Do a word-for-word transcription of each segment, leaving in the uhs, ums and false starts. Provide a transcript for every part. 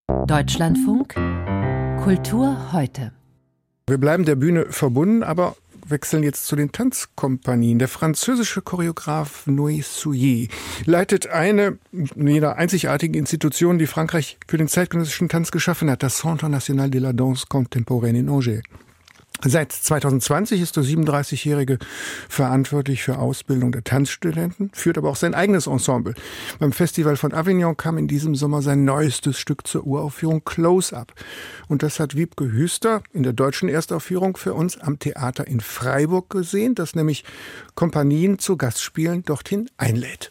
Deutschlandfunk Kultur heute. Wir bleiben der Bühne verbunden, aber wechseln jetzt zu den Tanzkompanien. Der französische Choreograf Noé Soulier leitet eine jener einzigartigen Institutionen, die Frankreich für den zeitgenössischen Tanz geschaffen hat, das Centre National de la Danse Contemporaine in Angers. Seit zweitausendzwanzig ist der siebenunddreißigjährige verantwortlich für Ausbildung der Tanzstudenten, führt aber auch sein eigenes Ensemble. Beim Festival von Avignon kam in diesem Sommer sein neuestes Stück zur Uraufführung, Close Up. Und das hat Wiebke Hüster in der deutschen Erstaufführung für uns am Theater in Freiburg gesehen, das nämlich Kompanien zu Gastspielen dorthin einlädt.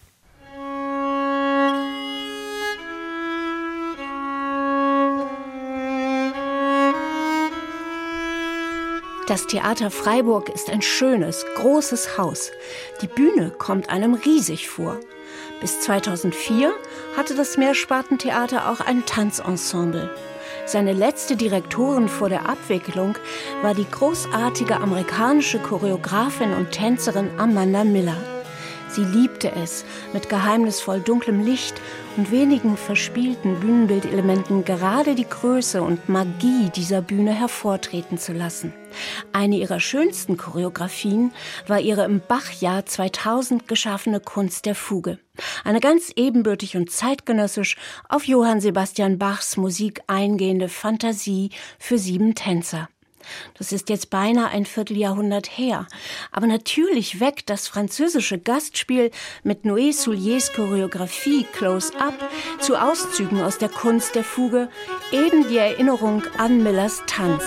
Das Theater Freiburg ist ein schönes, großes Haus. Die Bühne kommt einem riesig vor. Bis zweitausendvier hatte das Mehrspartentheater auch ein Tanzensemble. Seine letzte Direktorin vor der Abwicklung war die großartige amerikanische Choreografin und Tänzerin Amanda Miller. Sie liebte es, mit geheimnisvoll dunklem Licht und wenigen verspielten Bühnenbildelementen gerade die Größe und Magie dieser Bühne hervortreten zu lassen. Eine ihrer schönsten Choreografien war ihre im Bach-Jahr zweitausend geschaffene Kunst der Fuge. Eine ganz ebenbürtig und zeitgenössisch auf Johann Sebastian Bachs Musik eingehende Fantasie für sieben Tänzer. Das ist jetzt beinahe ein Vierteljahrhundert her. Aber natürlich weckt das französische Gastspiel mit Noé Souliers Choreografie Close Up zu Auszügen aus der Kunst der Fuge eben die Erinnerung an Millers Tanz.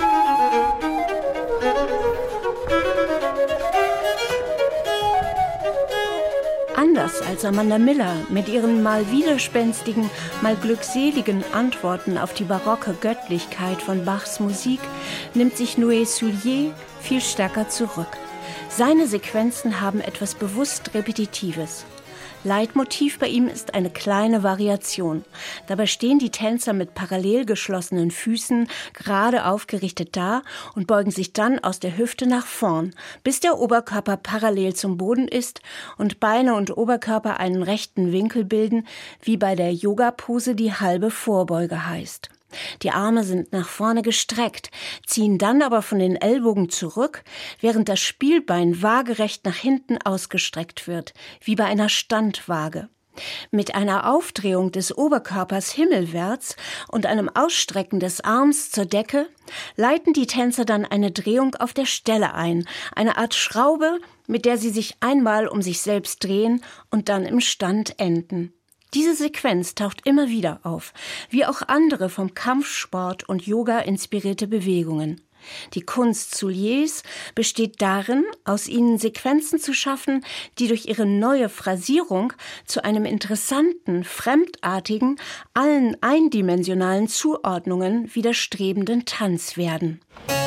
Anders als Amanda Miller mit ihren mal widerspenstigen, mal glückseligen Antworten auf die barocke Göttlichkeit von Bachs Musik nimmt sich Noé Soulier viel stärker zurück. Seine Sequenzen haben etwas bewusst Repetitives. Leitmotiv bei ihm ist eine kleine Variation. Dabei stehen die Tänzer mit parallel geschlossenen Füßen gerade aufgerichtet da und beugen sich dann aus der Hüfte nach vorn, bis der Oberkörper parallel zum Boden ist und Beine und Oberkörper einen rechten Winkel bilden, wie bei der Yoga-Pose die halbe Vorbeuge heißt. Die Arme sind nach vorne gestreckt, ziehen dann aber von den Ellbogen zurück, während das Spielbein waagerecht nach hinten ausgestreckt wird, wie bei einer Standwaage. Mit einer Aufdrehung des Oberkörpers himmelwärts und einem Ausstrecken des Arms zur Decke leiten die Tänzer dann eine Drehung auf der Stelle ein, eine Art Schraube, mit der sie sich einmal um sich selbst drehen und dann im Stand enden. Diese Sequenz taucht immer wieder auf, wie auch andere vom Kampfsport und Yoga inspirierte Bewegungen. Die Kunst Souliers besteht darin, aus ihnen Sequenzen zu schaffen, die durch ihre neue Phrasierung zu einem interessanten, fremdartigen, allen eindimensionalen Zuordnungen widerstrebenden Tanz werden.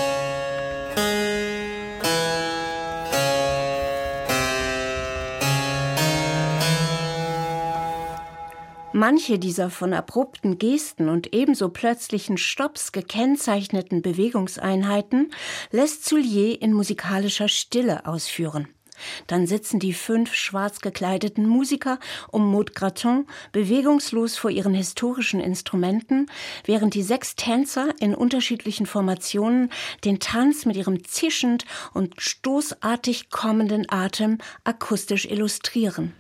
Manche dieser von abrupten Gesten und ebenso plötzlichen Stopps gekennzeichneten Bewegungseinheiten lässt Soulier in musikalischer Stille ausführen. Dann sitzen die fünf schwarz gekleideten Musiker um Maud Graton bewegungslos vor ihren historischen Instrumenten, während die sechs Tänzer in unterschiedlichen Formationen den Tanz mit ihrem zischend und stoßartig kommenden Atem akustisch illustrieren.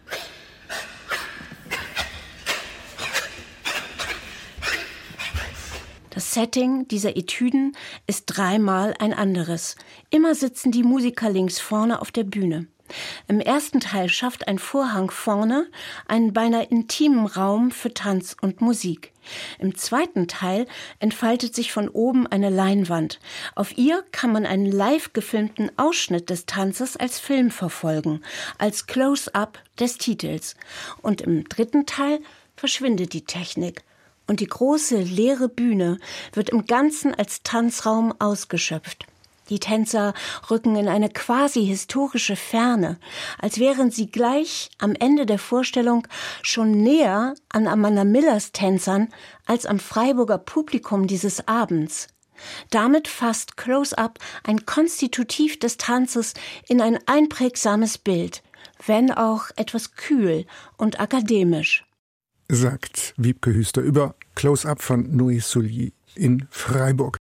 Das Setting dieser Etüden ist dreimal ein anderes. Immer sitzen die Musiker links vorne auf der Bühne. Im ersten Teil schafft ein Vorhang vorne einen beinahe intimen Raum für Tanz und Musik. Im zweiten Teil entfaltet sich von oben eine Leinwand. Auf ihr kann man einen live gefilmten Ausschnitt des Tanzes als Film verfolgen, als Close-up des Titels. Und im dritten Teil verschwindet die Technik. Und die große, leere Bühne wird im Ganzen als Tanzraum ausgeschöpft. Die Tänzer rücken in eine quasi historische Ferne, als wären sie gleich am Ende der Vorstellung schon näher an Amanda Millers Tänzern als am Freiburger Publikum dieses Abends. Damit fasst Close-up ein Konstitutiv des Tanzes in ein einprägsames Bild, wenn auch etwas kühl und akademisch. Sagt Wiebke Hüster über Close-Up von Noé Soulier in Freiburg.